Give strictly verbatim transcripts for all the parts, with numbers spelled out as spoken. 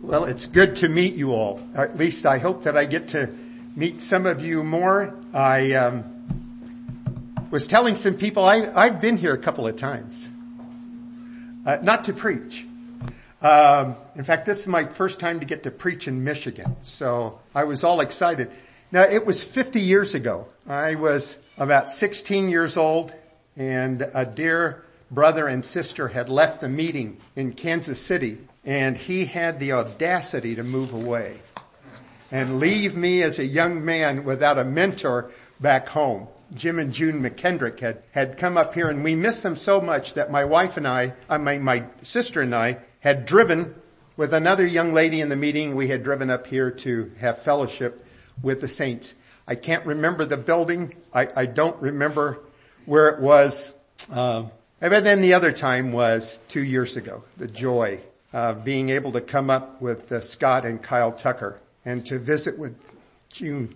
Well, it's good to meet you all. Or at least I hope that I get to meet some of you more. I um, was telling some people I, I've been here a couple of times, uh, not to preach. Um, in fact, this is my first time to get to preach in Michigan, so I was all excited. Now, it was fifty years ago. I was about sixteen years old, and a dear brother and sister had left the meeting in Kansas City, and he had the audacity to move away and leave me as a young man without a mentor back home. Jim and June McKendrick had, had come up here, and we missed them so much that my wife and I, I mean, my sister and I had driven with another young lady in the meeting. We had driven up here to have fellowship with the saints. I can't remember the building. I, I don't remember where it was. Uh, but then the other time was two years ago, the joy of being able to come up with uh, Scott and Kyle Tucker and to visit with June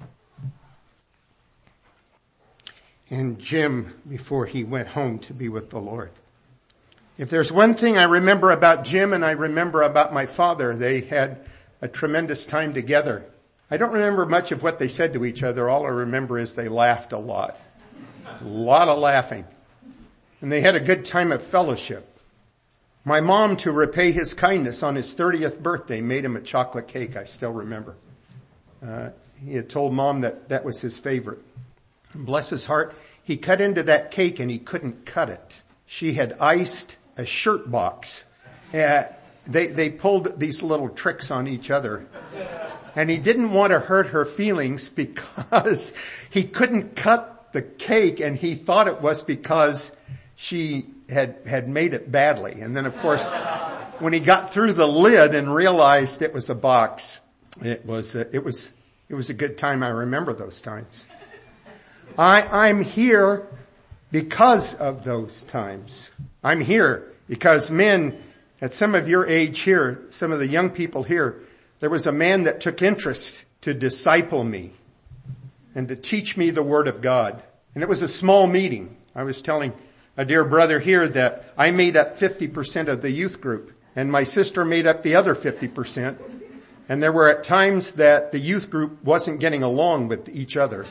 and Jim before he went home to be with the Lord. If there's one thing I remember about Jim and I remember about my father, they had a tremendous time together. I don't remember much of what they said to each other. All I remember is they laughed a lot. A lot of laughing. And they had a good time of fellowship. My mom, to repay his kindness on his thirtieth birthday, made him a chocolate cake. I still remember. Uh, he had told Mom that that was his favorite. And bless his heart, he cut into that cake and he couldn't cut it. She had iced a shirt box. Uh, they, they pulled these little tricks on each other. And he didn't want to hurt her feelings because he couldn't cut the cake, and he thought it was because she had, had made it badly. And then of course, when he got through the lid and realized it was a box, it was, a, it was, it was a good time. I remember those times. I, I'm here because of those times. I'm here because men at some of your age here, some of the young people here, there was a man that took interest to disciple me and to teach me the Word of God. And it was a small meeting. I was telling a dear brother here that I made up fifty percent of the youth group, and my sister made up the other fifty percent. And there were at times that the youth group wasn't getting along with each other.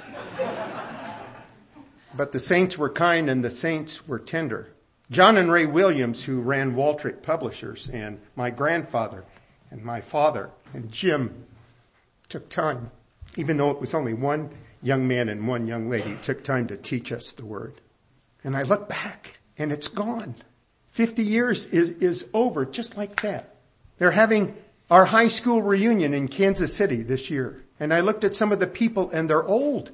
But the saints were kind and the saints were tender. John and Ray Williams, who ran Waltrip Publishers, and my grandfather and my father and Jim took time, even though it was only one young man and one young lady, took time to teach us the Word. And I look back and it's gone. Fifty years is, is over just like that. They're having our high school reunion in Kansas City this year. And I looked at some of the people and they're old.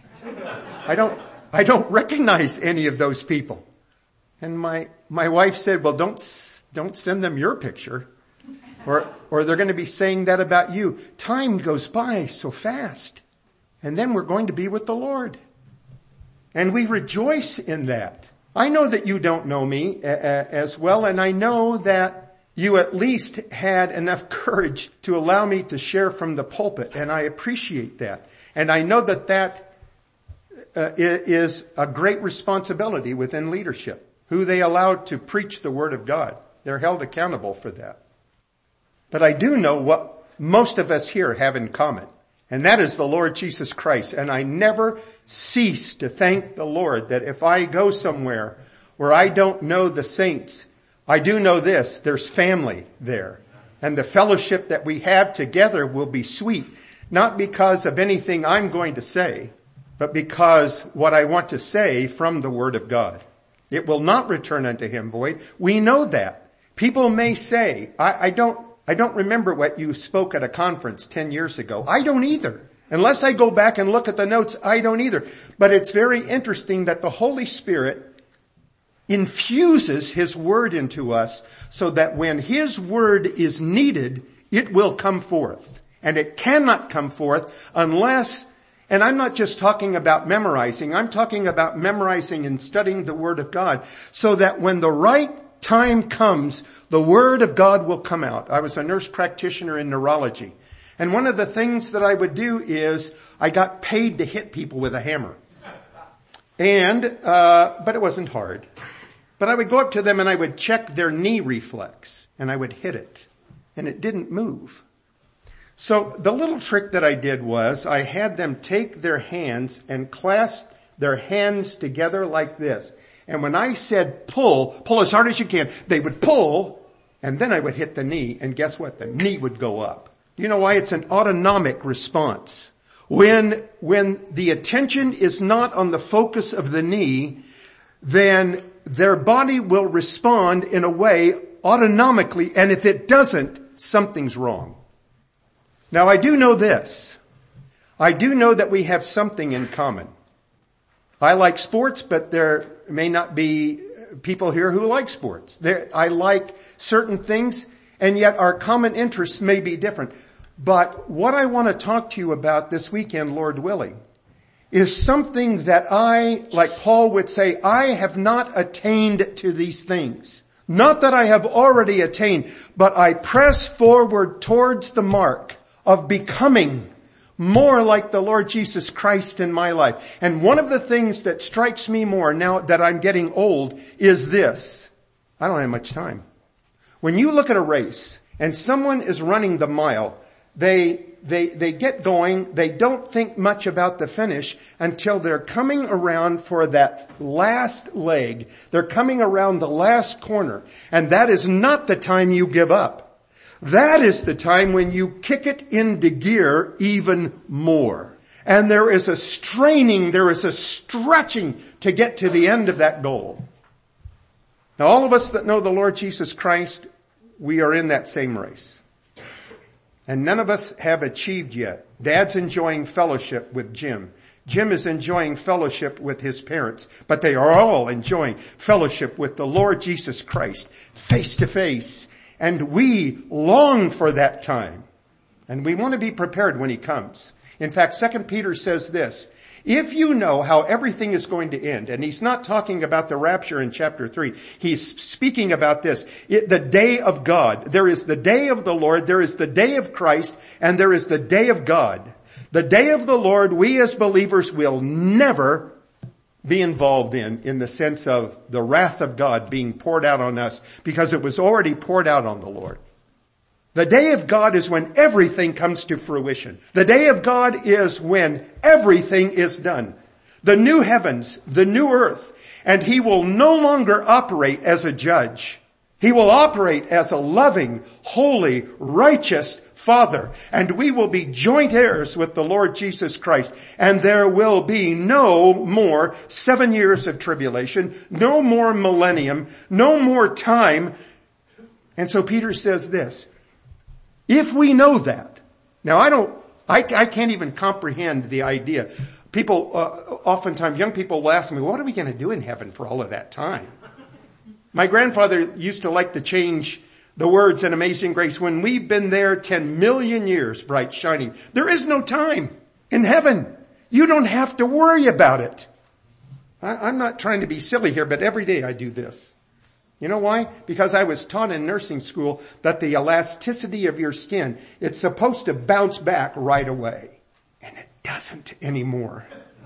I don't, I don't recognize any of those people. And my, my wife said, well, don't, don't send them your picture. Or, or they're going to be saying that about you. Time goes by so fast. And then we're going to be with the Lord. And we rejoice in that. I know that you don't know me a- a- as well, and I know that you at least had enough courage to allow me to share from the pulpit, and I appreciate that. And I know that that uh, is a great responsibility within leadership, who they allowed to preach the Word of God. They're held accountable for that. But I do know what most of us here have in common, and that is the Lord Jesus Christ. And I never cease to thank the Lord that if I go somewhere where I don't know the saints, I do know this, there's family there. And the fellowship that we have together will be sweet, not because of anything I'm going to say, but because what I want to say from the Word of God. It will not return unto Him void. We know that. People may say, I, I don't I don't remember what you spoke at a conference ten years ago. I don't either. Unless I go back and look at the notes, I don't either. But it's very interesting that the Holy Spirit infuses His Word into us so that when His Word is needed, it will come forth. And it cannot come forth unless, and I'm not just talking about memorizing, I'm talking about memorizing and studying the Word of God so that when the right time comes, the Word of God will come out. I was a nurse practitioner in neurology. And one of the things that I would do is I got paid to hit people with a hammer. And, uh, but it wasn't hard. But I would go up to them and I would check their knee reflex and I would hit it. and it didn't move. So the little trick that I did was I had them take their hands and clasp their hands together like this. And when I said pull, pull as hard as you can, they would pull, and then I would hit the knee, and guess what? The knee would go up. You know why? It's an autonomic response. When, when the attention is not on the focus of the knee, then their body will respond in a way autonomically, and if it doesn't, something's wrong. Now I do know this. I do know that we have something in common. I like sports, but there may not be people here who like sports. There, I like certain things, and yet our common interests may be different. But what I want to talk to you about this weekend, Lord willing, is something that I, like Paul would say, I have not attained to these things. Not that I have already attained, but I press forward towards the mark of becoming more like the Lord Jesus Christ in my life. And one of the things that strikes me more now that I'm getting old is this. I don't have much time. When you look at a race and someone is running the mile, they, they, they get going. They don't think much about the finish until they're coming around for that last leg. They're coming around the last corner. And that is not the time you give up. That is the time when you kick it into gear even more. And there is a straining, there is a stretching to get to the end of that goal. Now all of us that know the Lord Jesus Christ, we are in that same race. And none of us have achieved yet. Dad's enjoying fellowship with Jim. Jim is enjoying fellowship with his parents, but they are all enjoying fellowship with the Lord Jesus Christ, face to face. And we long for that time. And we want to be prepared when he comes. In fact, Second Peter says this, if you know how everything is going to end, and he's not talking about the rapture in chapter three, he's speaking about this, it, the day of God. There is the day of the Lord, there is the day of Christ, and there is the day of God. The day of the Lord, we as believers will never be involved in, in the sense of the wrath of God being poured out on us, because it was already poured out on the Lord. The day of God is when everything comes to fruition. The day of God is when everything is done. The new heavens, the new earth, and he will no longer operate as a judge. He will operate as a loving, holy, righteous Father, and we will be joint heirs with the Lord Jesus Christ, and there will be no more seven years of tribulation, no more millennium, no more time. And so Peter says this, if we know that, now I don't, I, I can't even comprehend the idea. People, uh, oftentimes young people will ask me, what are we going to do in heaven for all of that time? My grandfather used to like to change the words in Amazing Grace, when we've been there ten million years, bright shining. There is no time in heaven. You don't have to worry about it. I, I'm not trying to be silly here, but every day I do this. You know why? Because I was taught in nursing school that the elasticity of your skin, it's supposed to bounce back right away. And it doesn't anymore.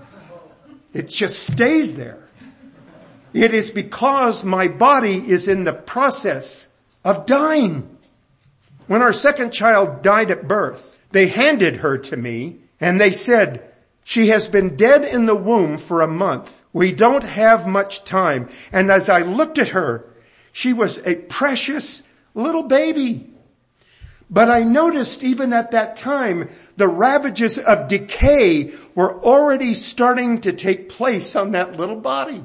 It just stays there. It is because my body is in the process of dying. When our second child died at birth, they handed her to me and they said, she has been dead in the womb for a month. We don't have much time. And as I looked at her, she was a precious little baby. But I noticed even at that time, the ravages of decay were already starting to take place on that little body.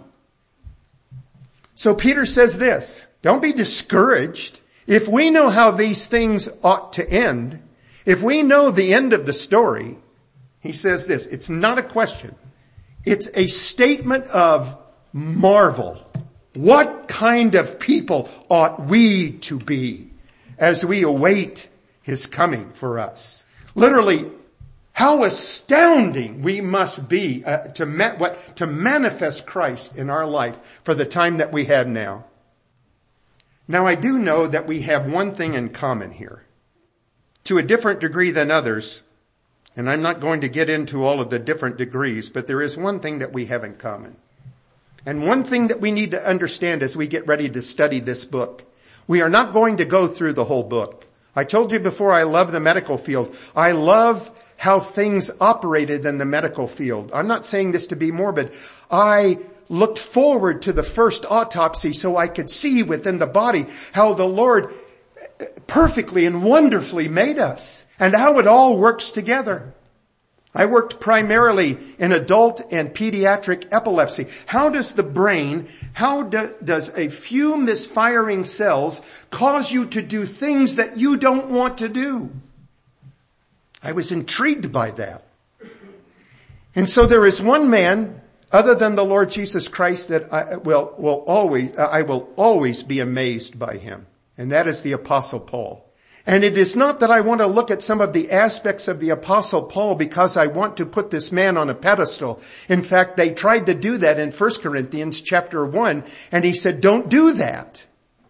So Peter says this, don't be discouraged. If we know how these things ought to end, if we know the end of the story, he says this, it's not a question. It's a statement of marvel. What kind of people ought we to be as we await his coming for us? Literally, how astounding we must be uh, to ma- what to manifest Christ in our life for the time that we have now. Now I do know that we have one thing in common here. To a different degree than others, and I'm not going to get into all of the different degrees, but there is one thing that we have in common. And one thing that we need to understand as we get ready to study this book. We are not going to go through the whole book. I told you before, I love the medical field. I love how things operated in the medical field. I'm not saying this to be morbid. I looked forward to the first autopsy so I could see within the body how the Lord perfectly and wonderfully made us and how it all works together. I worked primarily in adult and pediatric epilepsy. How does the brain, how do, does a few misfiring cells cause you to do things that you don't want to do? I was intrigued by that. And so there is one man other than the Lord Jesus Christ that I will, will always, I will always be amazed by him. And that is the Apostle Paul. And it is not that I want to look at some of the aspects of the Apostle Paul because I want to put this man on a pedestal. In fact, they tried to do that in First Corinthians chapter one, and he said, don't do that.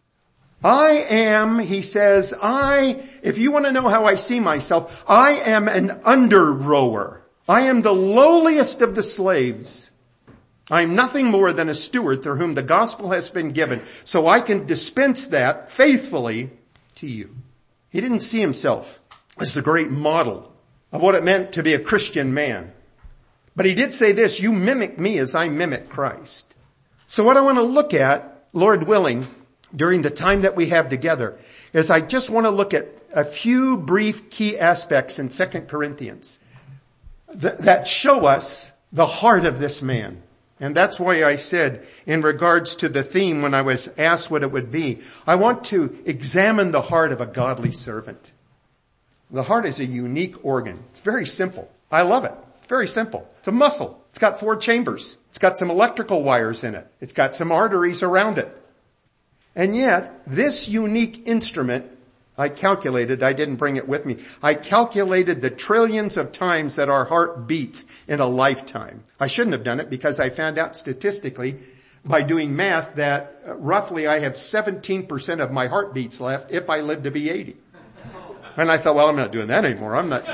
I am, he says, I, if you want to know how I see myself, I am an under-rower. I am the lowliest of the slaves. I am nothing more than a steward through whom the gospel has been given, so I can dispense that faithfully to you. He didn't see himself as the great model of what it meant to be a Christian man. But he did say this, you mimic me as I mimic Christ. So what I want to look at, Lord willing, during the time that we have together, is I just want to look at a few brief key aspects in Second Corinthians that, that show us the heart of this man. And that's why I said, in regards to the theme when I was asked what it would be, I want to examine the heart of a godly servant. The heart is a unique organ. It's very simple. I love it. It's very simple. It's a muscle. It's got four chambers. It's got some electrical wires in it. It's got some arteries around it. And yet, this unique instrument, I calculated, I didn't bring it with me, I calculated the trillions of times that our heart beats in a lifetime. I shouldn't have done it because I found out statistically by doing math that roughly I have seventeen percent of my heartbeats left if I live to be eighty. And I thought, well, I'm not doing that anymore. I'm not,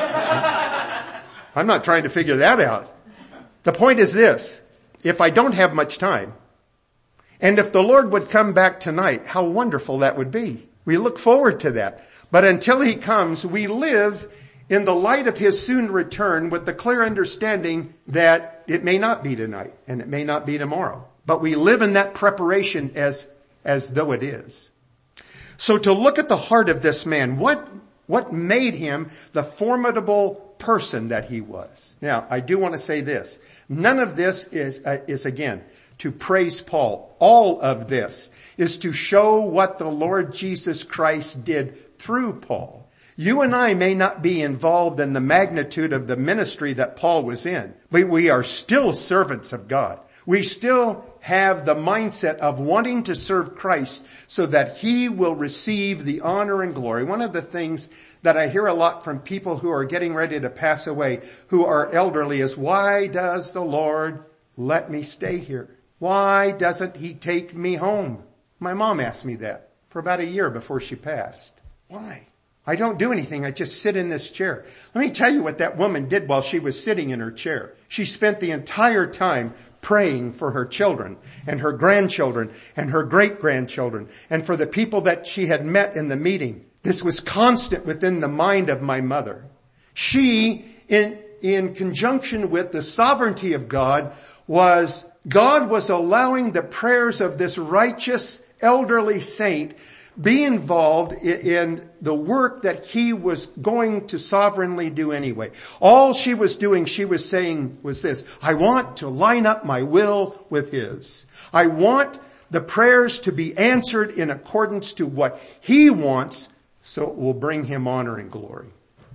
I'm not trying to figure that out. The point is this, if I don't have much time, and if the Lord would come back tonight, how wonderful that would be. We look forward to that. But until he comes, we live in the light of his soon return with the clear understanding that it may not be tonight and it may not be tomorrow. But we live in that preparation as, as though it is. So to look at the heart of this man, what, what made him the formidable person that he was? Now, I do want to say this. None of this is, uh, is again, to praise Paul. All of this is to show what the Lord Jesus Christ did through Paul. You and I may not be involved in the magnitude of the ministry that Paul was in, but we are still servants of God. We still have the mindset of wanting to serve Christ so that he will receive the honor and glory. One of the things that I hear a lot from people who are getting ready to pass away, who are elderly, is why does the Lord let me stay here? Why doesn't he take me home? My mom asked me that for about a year before she passed. Why? I don't do anything. I just sit in this chair. Let me tell you what that woman did while she was sitting in her chair. She spent the entire time praying for her children and her grandchildren and her great-grandchildren and for the people that she had met in the meeting. This was constant within the mind of my mother. She, in, in conjunction with the sovereignty of God, was God was allowing the prayers of this righteous elderly saint be involved in the work that he was going to sovereignly do anyway. All she was doing, she was saying was this, I want to line up my will with his. I want the prayers to be answered in accordance to what he wants, so it will bring him honor and glory.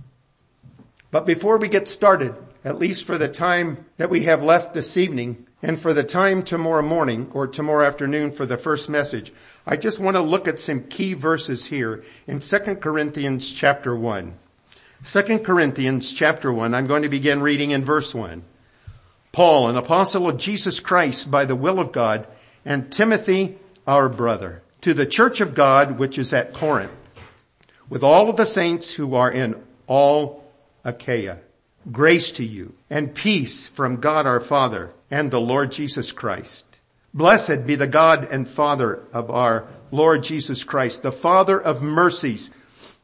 But before we get started, at least for the time that we have left this evening, and for the time tomorrow morning or tomorrow afternoon for the first message, I just want to look at some key verses here in Second Corinthians chapter one. Second Corinthians chapter one, I'm going to begin reading in verse one. Paul, an apostle of Jesus Christ by the will of God, and Timothy, our brother, to the church of God which is at Corinth, with all of the saints who are in all Achaia. Grace to you and peace from God our Father and the Lord Jesus Christ. Blessed be the God and Father of our Lord Jesus Christ, the Father of mercies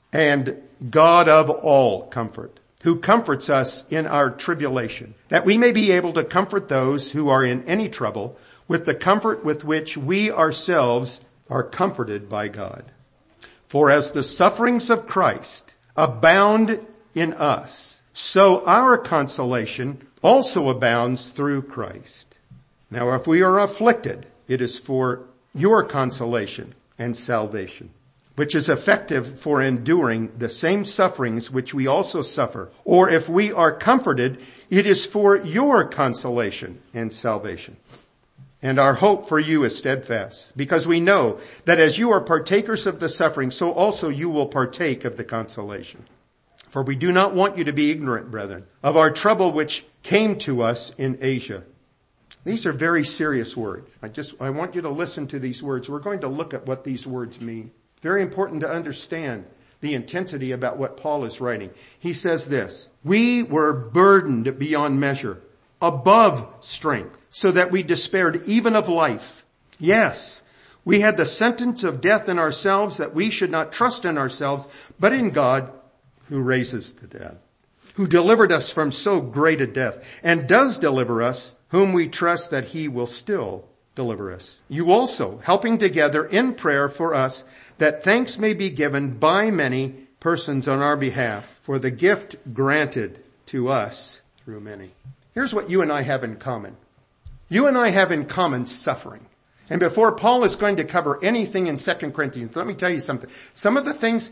and God of all comfort, who comforts us in our tribulation, that we may be able to comfort those who are in any trouble with the comfort with which we ourselves are comforted by God. For as the sufferings of Christ abound in us, so our consolation also abounds through Christ. Now if we are afflicted, it is for your consolation and salvation, which is effective for enduring the same sufferings which we also suffer. Or if we are comforted, it is for your consolation and salvation. And our hope for you is steadfast, because we know that as you are partakers of the suffering, so also you will partake of the consolation. For we do not want you to be ignorant, brethren, of our trouble which came to us in Asia. These are very serious words. I just, I want you to listen to these words. We're going to look at what these words mean. Very important to understand the intensity about what Paul is writing. He says this, we were burdened beyond measure, above strength, so that we despaired even of life. Yes, we had the sentence of death in ourselves, that we should not trust in ourselves, but in God who raises the dead, who delivered us from so great a death, and does deliver us, whom we trust that he will still deliver us. You also, helping together in prayer for us, that thanks may be given by many persons on our behalf for the gift granted to us through many. Here's what you and I have in common. You and I have in common suffering. And before Paul is going to cover anything in Second Corinthians, let me tell you something. Some of the things,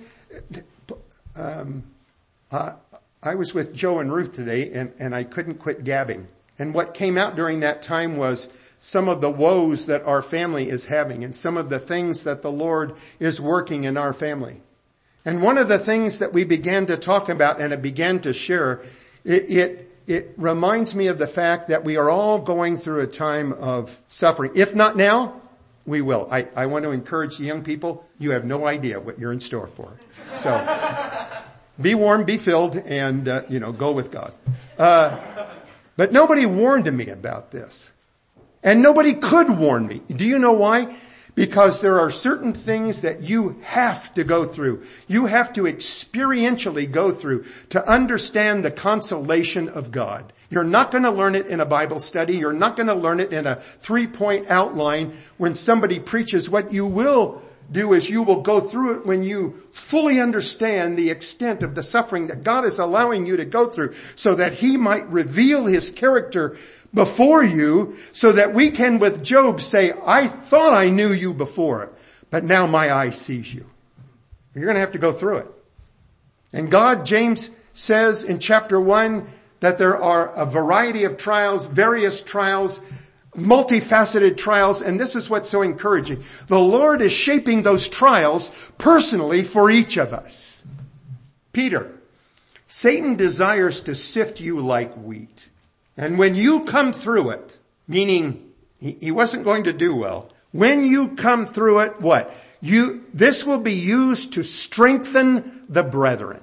um, uh, I was with Joe and Ruth today, and, and I couldn't quit gabbing. And what came out during that time was some of the woes that our family is having and some of the things that the Lord is working in our family. And one of the things that we began to talk about and it began to share, it, it, it reminds me of the fact that we are all going through a time of suffering. If not now, we will. I, I want to encourage the young people, you have no idea what you're in store for. So be warm, be filled, and, uh, you know, go with God. Uh, but nobody warned me about this. And nobody could warn me. Do you know why? Because there are certain things that you have to go through. You have to experientially go through to understand the consolation of God. You're not going to learn it in a Bible study. You're not going to learn it in a three-point outline when somebody preaches. What you will do is you will go through it when you fully understand the extent of the suffering that God is allowing you to go through so that he might reveal his character before you so that we can with Job say, I thought I knew you before, but now my eye sees you. You're going to have to go through it. And God, James says in chapter one that there are a variety of trials, various trials, multifaceted trials, and this is what's so encouraging. The Lord is shaping those trials personally for each of us. Peter, Satan desires to sift you like wheat. And when you come through it, meaning he, he wasn't going to do well, when you come through it, what? You, this will be used to strengthen the brethren.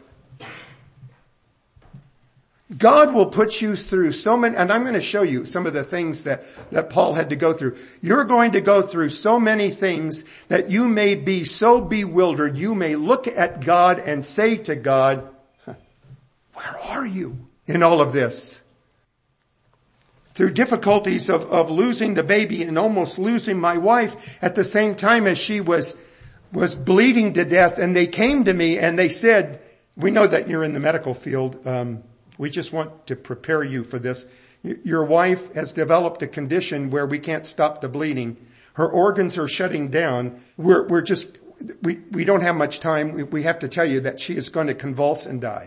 God will put you through so many, and I'm going to show you some of the things that, that Paul had to go through. You're going to go through so many things that you may be so bewildered, you may look at God and say to God, where are you in all of this? Through difficulties of, of losing the baby and almost losing my wife at the same time as she was, was bleeding to death. And they came to me and they said, we know that you're in the medical field. Um, we just want to prepare you for this. Your wife has developed a condition where we can't stop the bleeding. Her organs are shutting down. We're, we're just, we, we don't have much time. We, we have to tell you that she is going to convulse and die.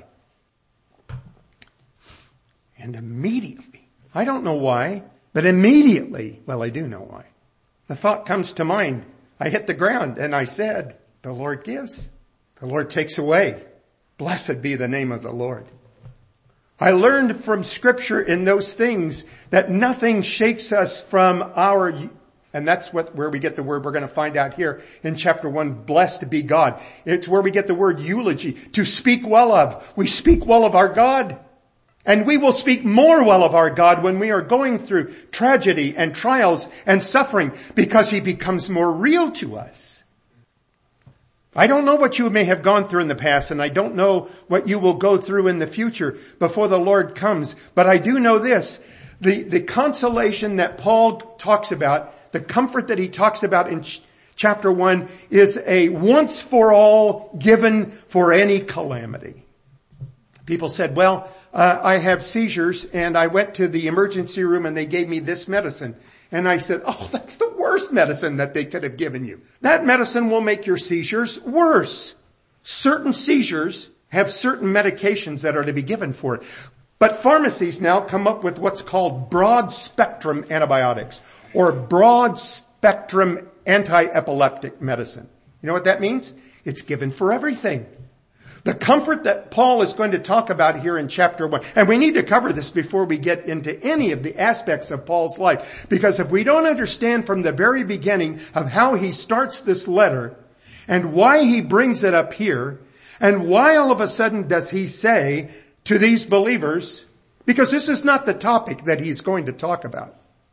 And immediately, I don't know why, but immediately, well, I do know why. The thought comes to mind. I hit the ground and I said, the Lord gives, the Lord takes away. Blessed be the name of the Lord. I learned from scripture in those things that nothing shakes us from our, and that's what, where we get the word we're going to find out here in chapter one, blessed be God. It's where we get the word eulogy, to speak well of. We speak well of our God. And we will speak more well of our God when we are going through tragedy and trials and suffering because he becomes more real to us. I don't know what you may have gone through in the past, and I don't know what you will go through in the future before the Lord comes. But I do know this, the, the consolation that Paul talks about, the comfort that he talks about in ch- chapter one is a once for all given for any calamity. People said, well, uh, I have seizures and I went to the emergency room and they gave me this medicine. And I said, oh, that's the worst medicine that they could have given you. That medicine will make your seizures worse. Certain seizures have certain medications that are to be given for it. But pharmacies now come up with what's called broad spectrum antibiotics or broad spectrum anti-epileptic medicine. You know what that means? It's given for everything. The comfort that Paul is going to talk about here in chapter one, and we need to cover this before we get into any of the aspects of Paul's life, because if we don't understand from the very beginning of how he starts this letter and why he brings it up here and why all of a sudden does he say to these believers, because this is not the topic that he's going to talk about.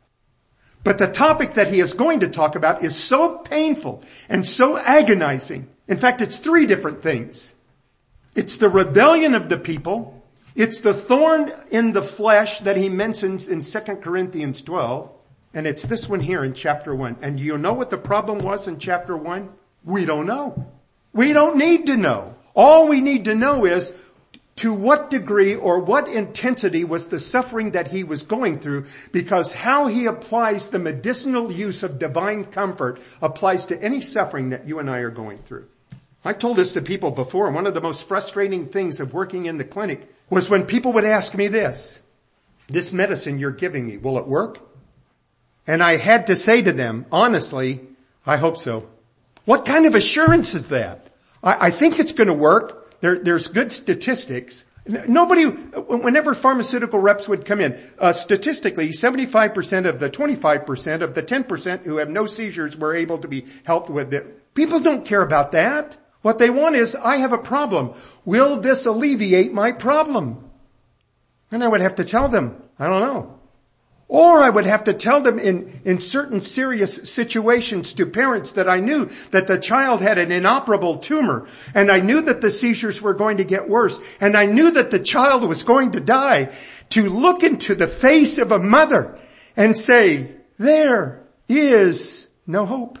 But the topic that he is going to talk about is so painful and so agonizing. In fact, it's three different things. It's the rebellion of the people. It's the thorn in the flesh that he mentions in Second Corinthians twelve. And it's this one here in chapter one. And do you know what the problem was in chapter one? We don't know. We don't need to know. All we need to know is to what degree or what intensity was the suffering that he was going through, because how he applies the medicinal use of divine comfort applies to any suffering that you and I are going through. I've told this to people before, and one of the most frustrating things of working in the clinic was when people would ask me this, this medicine you're giving me, will it work? And I had to say to them, honestly, I hope so. What kind of assurance is that? I, I think it's going to work. There, there's good statistics. Nobody, whenever pharmaceutical reps would come in, uh, statistically, seventy-five percent of the twenty-five percent of the ten percent who have no seizures were able to be helped with it. People don't care about that. What they want is, I have a problem. Will this alleviate my problem? And I would have to tell them, I don't know. Or I would have to tell them in, in certain serious situations to parents that I knew that the child had an inoperable tumor, and I knew that the seizures were going to get worse, and I knew that the child was going to die, to look into the face of a mother and say, there is no hope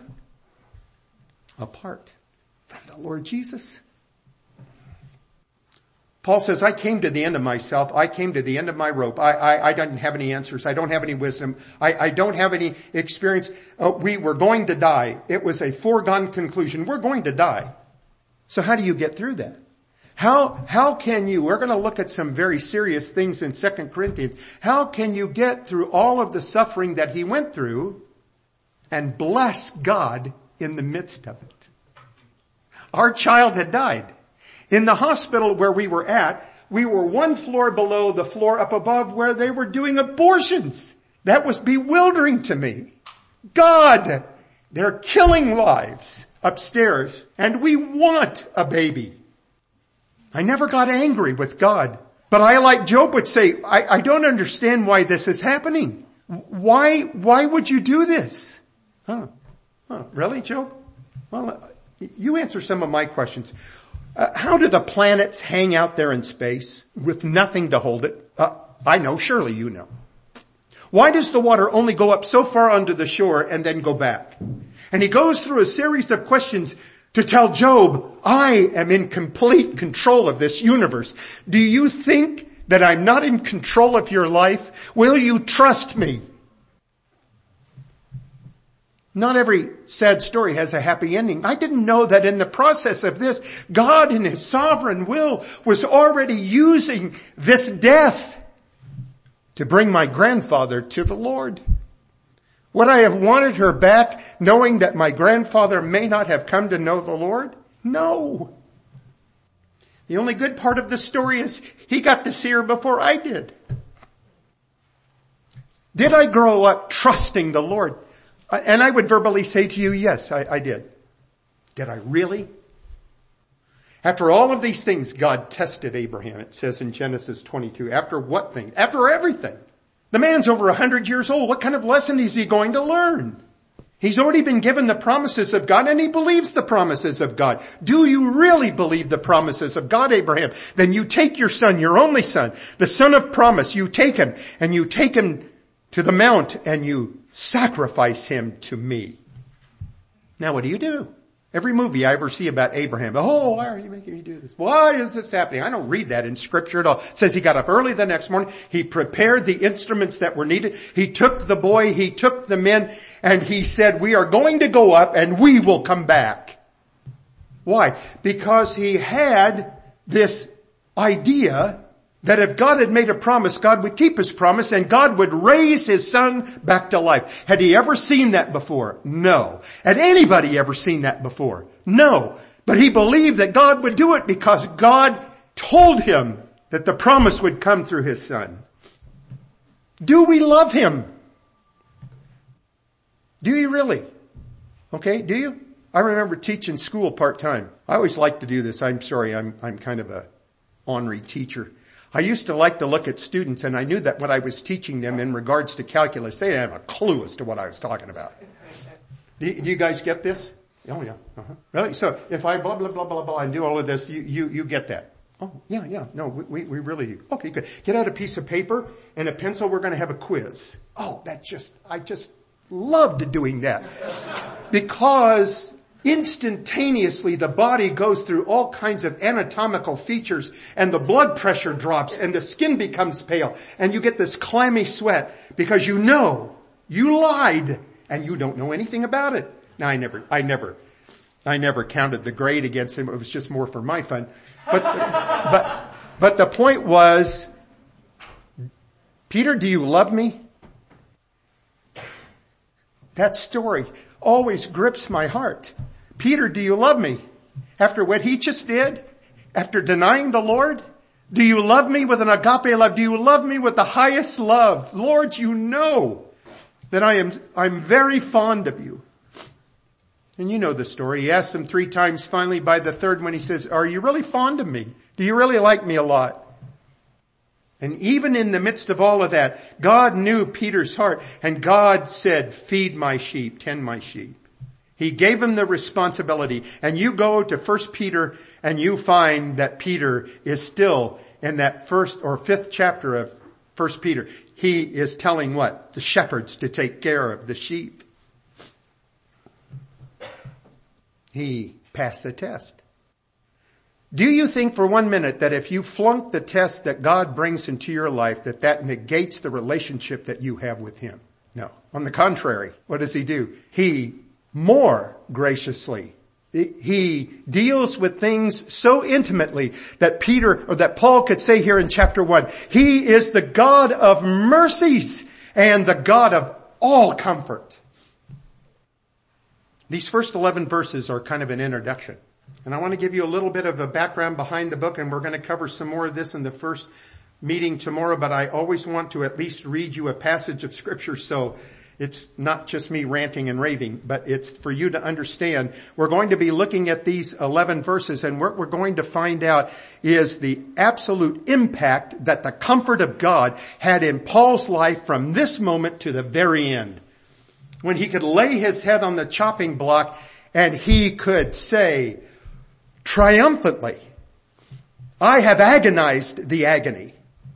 apart from the Lord Jesus. Paul says, I came to the end of myself. I came to the end of my rope. I, I, I didn't have any answers. I don't have any wisdom. I, I don't have any experience. Uh, we were going to die. It was a foregone conclusion. We're going to die. So how do you get through that? How, how can you, we're going to look at some very serious things in Second Corinthians. How can you get through all of the suffering that he went through and bless God in the midst of it? Our child had died. In the hospital where we were at, we were one floor below the floor up above where they were doing abortions. That was bewildering to me. God, they're killing lives upstairs, and we want a baby. I never got angry with God, but I, like Job would say, I, I don't understand why this is happening. Why, why would you do this? Huh? Huh? Really, Job? Well, you answer some of my questions. Uh, how do the planets hang out there in space with nothing to hold it? Uh, I know, surely you know. Why does the water only go up so far under the shore and then go back? And he goes through a series of questions to tell Job, I am in complete control of this universe. Do you think that I'm not in control of your life? Will you trust me? Not every sad story has a happy ending. I didn't know that in the process of this, God in his sovereign will was already using this death to bring my grandfather to the Lord. Would I have wanted her back knowing that my grandfather may not have come to know the Lord? No. The only good part of the story is he got to see her before I did. Did I grow up trusting the Lord? And I would verbally say to you, yes, I, I did. Did I really? After all of these things, God tested Abraham, it says in Genesis twenty-two. After what thing? After everything. The man's over a hundred years old. What kind of lesson is he going to learn? He's already been given the promises of God, and he believes the promises of God. Do you really believe the promises of God, Abraham? Then you take your son, your only son, the son of promise, you take him, and you take him to the mount, and you sacrifice him to me. Now what do you do? Every movie I ever see about Abraham, oh, why are you making me do this? Why is this happening? I don't read that in scripture at all. It says he got up early the next morning. He prepared the instruments that were needed. He took the boy, he took the men, and he said, we are going to go up and we will come back. Why? Because he had this idea that if God had made a promise, God would keep his promise and God would raise his son back to life. Had he ever seen that before? No. Had anybody ever seen that before? No. But he believed that God would do it because God told him that the promise would come through his son. Do we love him? Do you really? Okay, do you? I remember teaching school part-time. I always like to do this. I'm sorry, I'm, I'm kind of a ornery teacher. I used to like to look at students, and I knew that what I was teaching them in regards to calculus, they didn't have a clue as to what I was talking about. Do you, do you guys get this? Oh yeah. Uh-huh. Really? So if I blah, blah, blah, blah, blah, and do all of this, you, you, you get that. Oh, yeah, yeah. No, we, we really do. Okay, good. Get out a piece of paper and a pencil. We're going to have a quiz. Oh, that just, I just loved doing that. Because instantaneously the body goes through all kinds of anatomical features and the blood pressure drops and the skin becomes pale and you get this clammy sweat because you know you lied and you don't know anything about it. Now I never, I never, I never counted the grade against him. It was just more for my fun. But, but, but the point was, Peter, do you love me? That story always grips my heart. Peter, do you love me? After what he just did? After denying the Lord? Do you love me with an agape love? Do you love me with the highest love? Lord, you know that I am, I'm very fond of you. And you know the story. He asked him three times. Finally, by the third one, he says, are you really fond of me? Do you really like me a lot? And even in the midst of all of that, God knew Peter's heart. And God said, feed my sheep, tend my sheep. He gave him the responsibility. And you go to First Peter and you find that Peter is still in that first or fifth chapter of First Peter. He is telling what? The shepherds to take care of the sheep. He passed the test. Do you think for one minute that if you flunk the test that God brings into your life, that that negates the relationship that you have with him? No. On the contrary, what does he do? He more graciously, he deals with things so intimately that Peter, or that Paul could say here in chapter one, he is the God of mercies and the God of all comfort. These first eleven verses are kind of an introduction. And I want to give you a little bit of a background behind the book, and we're going to cover some more of this in the first meeting tomorrow, but I always want to at least read you a passage of scripture so it's not just me ranting and raving, but it's for you to understand. We're going to be looking at these eleven verses, and what we're going to find out is the absolute impact that the comfort of God had in Paul's life from this moment to the very end. When he could lay his head on the chopping block and he could say triumphantly, I have agonized the agony.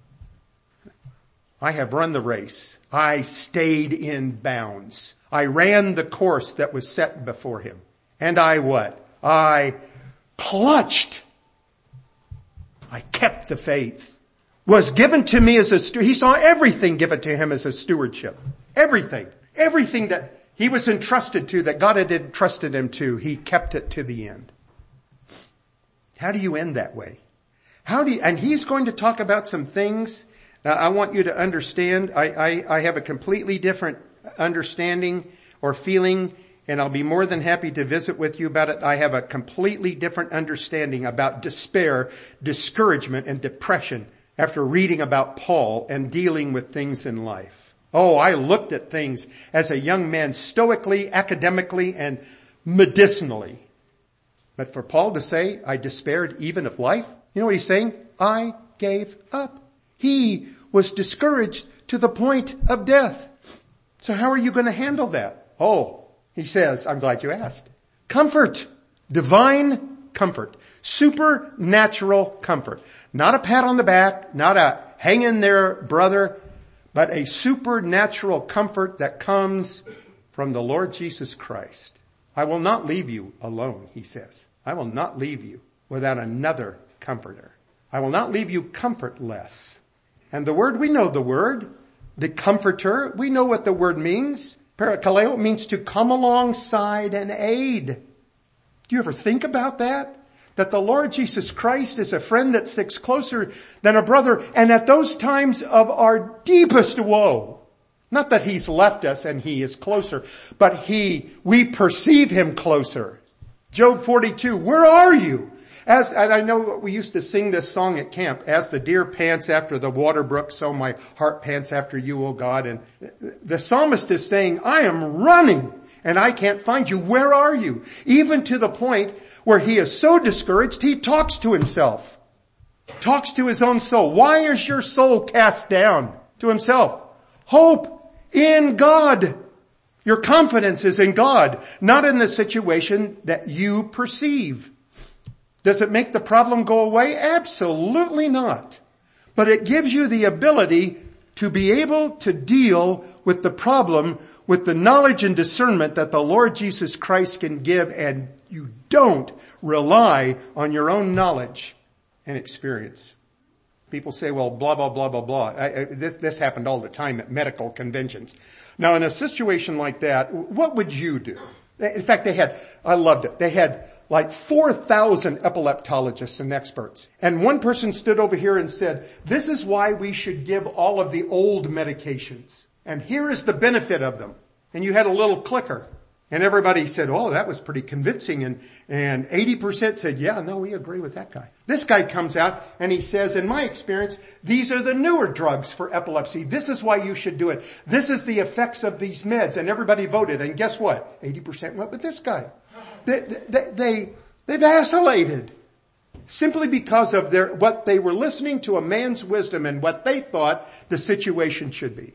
I have run the race. I stayed in bounds. I ran the course that was set before him. And I what? I clutched. I kept the faith. Was given to me as a steward. He saw everything given to him as a stewardship. Everything. Everything that he was entrusted to, that God had entrusted him to, he kept it to the end. How do you end that way? How do you, and he's going to talk about some things. Now, I want you to understand, I, I, I have a completely different understanding or feeling, and I'll be more than happy to visit with you about it. I have a completely different understanding about despair, discouragement, and depression after reading about Paul and dealing with things in life. Oh, I looked at things as a young man stoically, academically, and medicinally. But for Paul to say, I despaired even of life, you know what he's saying? I gave up. He was discouraged to the point of death. So how are you going to handle that? Oh, He says, I'm glad you asked. Comfort. Divine comfort. Supernatural comfort. Not a pat on the back, not a hang in there, brother, but a supernatural comfort that comes from the Lord Jesus Christ. I will not leave you alone, he says. I will not leave you without another comforter. I will not leave you comfortless. And the word, we know the word, the comforter. We know what the word means. Parakaleo means to come alongside and aid. Do you ever think about that? That the Lord Jesus Christ is a friend that sticks closer than a brother. And at those times of our deepest woe, not that he's left us and he is closer, but he, we perceive him closer. Job forty-two, where are you? As, and I know we used to sing this song at camp, as the deer pants after the water brook, so my heart pants after you, O God. And the psalmist is saying, I am running and I can't find you. Where are you? Even to the point where he is so discouraged, he talks to himself. Talks to his own soul. Why is your soul cast down? To himself. Hope in God. Your confidence is in God, not in the situation that you perceive. Does it make the problem go away? Absolutely not. But it gives you the ability to be able to deal with the problem with the knowledge and discernment that the Lord Jesus Christ can give, and you don't rely on your own knowledge and experience. People say, well, blah, blah, blah, blah, blah. I, I, this, this happened all the time at medical conventions. Now, in a situation like that, what would you do? In fact, they had, I loved it. They had like four thousand epileptologists and experts. And one person stood over here and said, this is why we should give all of the old medications. And here is the benefit of them. And you had a little clicker. And everybody said, oh, that was pretty convincing. And, and eighty percent said, yeah, no, we agree with that guy. This guy comes out and he says, in my experience, these are the newer drugs for epilepsy. This is why you should do it. This is the effects of these meds. And everybody voted. And guess what? eighty percent went with this guy. They, they, they, they vacillated simply because of their, what they were listening to a man's wisdom and what they thought the situation should be.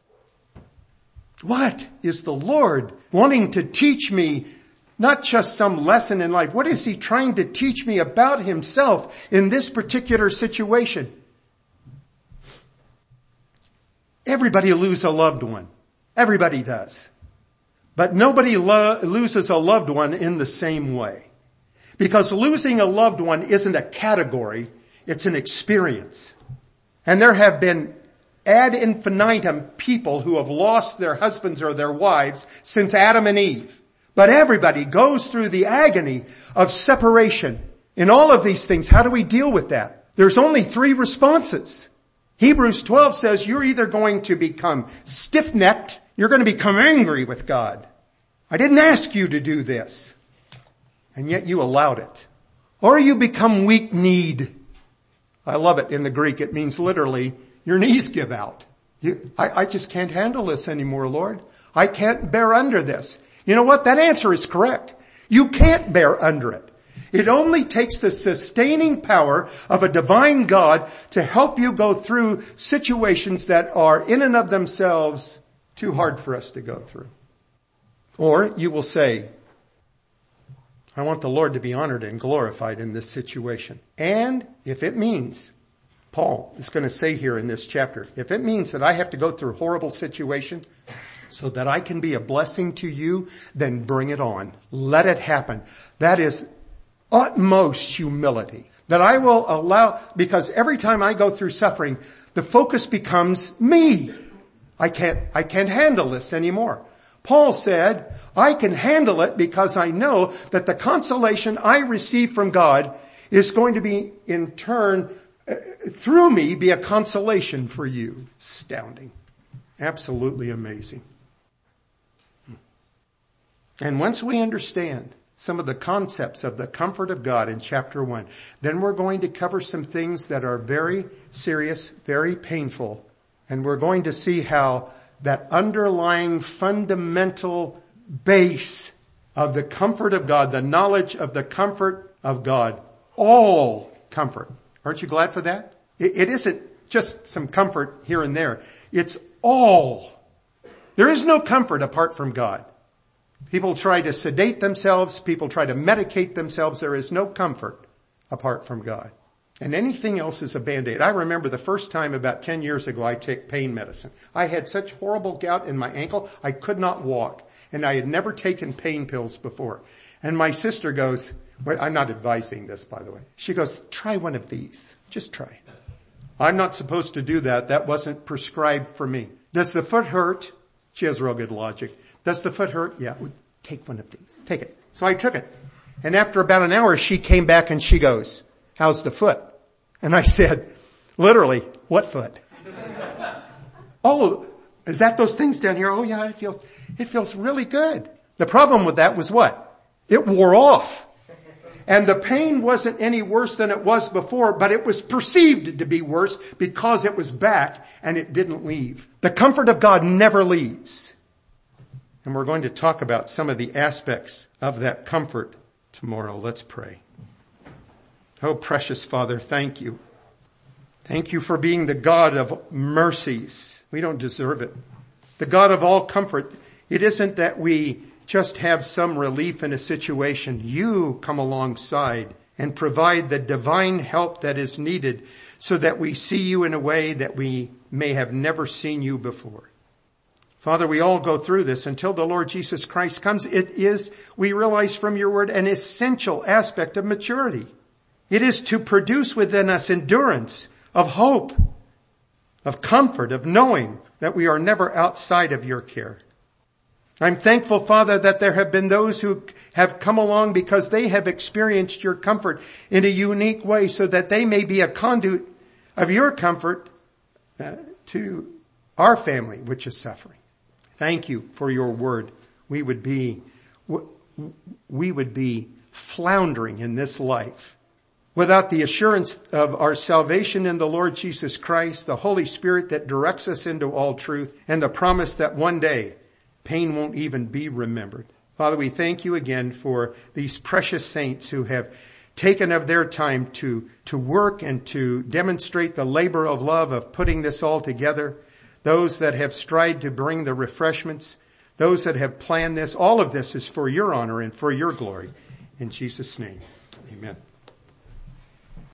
What is the Lord wanting to teach me? Not just some lesson in life. What is he trying to teach me about himself in this particular situation? Everybody loses a loved one. Everybody does. But nobody lo- loses a loved one in the same way. Because losing a loved one isn't a category, it's an experience. And there have been ad infinitum people who have lost their husbands or their wives since Adam and Eve. But everybody goes through the agony of separation. In all of these things, how do we deal with that? There's only three responses. Hebrews twelve says you're either going to become stiff-necked, you're going to become angry with God. I didn't ask you to do this. And yet you allowed it. Or you become weak-kneed. I love it. In the Greek, it means literally, your knees give out. You, I, I just can't handle this anymore, Lord. I can't bear under this. You know what? That answer is correct. You can't bear under it. It only takes the sustaining power of a divine God to help you go through situations that are in and of themselves too hard for us to go through. Or you will say, I want the Lord to be honored and glorified in this situation. And if it means, Paul is going to say here in this chapter, if it means that I have to go through a horrible situation so that I can be a blessing to you, then bring it on. Let it happen. That is utmost humility. That I will allow, because every time I go through suffering, the focus becomes me. I can't, I can't handle this anymore. Paul said, I can handle it because I know that the consolation I receive from God is going to be in turn, uh, through me, be a consolation for you. Astounding. Absolutely amazing. And once we understand some of the concepts of the comfort of God in chapter one, then we're going to cover some things that are very serious, very painful, and we're going to see how that underlying fundamental base of the comfort of God, the knowledge of the comfort of God, all comfort. Aren't you glad for that? It, it isn't just some comfort here and there. It's all. There is no comfort apart from God. People try to sedate themselves. People try to medicate themselves. There is no comfort apart from God. And anything else is a Band-Aid. I remember the first time about ten years ago I took pain medicine. I had such horrible gout in my ankle, I could not walk. And I had never taken pain pills before. And my sister goes, well, I'm not advising this, by the way. She goes, try one of these. Just try. I'm not supposed to do that. That wasn't prescribed for me. Does the foot hurt? She has real good logic. Does the foot hurt? Yeah, take one of these. Take it. So I took it. And after about an hour, she came back and she goes, how's the foot? And I said, literally, what foot? Oh, is that those things down here? Oh yeah, it feels, it feels really good. The problem with that was what? It wore off. And the pain wasn't any worse than it was before, but it was perceived to be worse because it was back and it didn't leave. The comfort of God never leaves. And we're going to talk about some of the aspects of that comfort tomorrow. Let's pray. Oh, precious Father, thank you. Thank you for being the God of mercies. We don't deserve it. The God of all comfort. It isn't that we just have some relief in a situation. You come alongside and provide the divine help that is needed so that we see you in a way that we may have never seen you before. Father, we all go through this until the Lord Jesus Christ comes. It is, we realize from your word, an essential aspect of maturity. It is to produce within us endurance of hope, of comfort, of knowing that we are never outside of your care. I'm thankful, Father, that there have been those who have come along because they have experienced your comfort in a unique way so that they may be a conduit of your comfort uh, to our family, which is suffering. Thank you for your word. We would be, we would be floundering in this life without the assurance of our salvation in the Lord Jesus Christ, the Holy Spirit that directs us into all truth, and the promise that one day pain won't even be remembered. Father, we thank you again for these precious saints who have taken of their time to, to work and to demonstrate the labor of love of putting this all together. Those that have strived to bring the refreshments, those that have planned this, all of this is for your honor and for your glory. In Jesus' name, amen.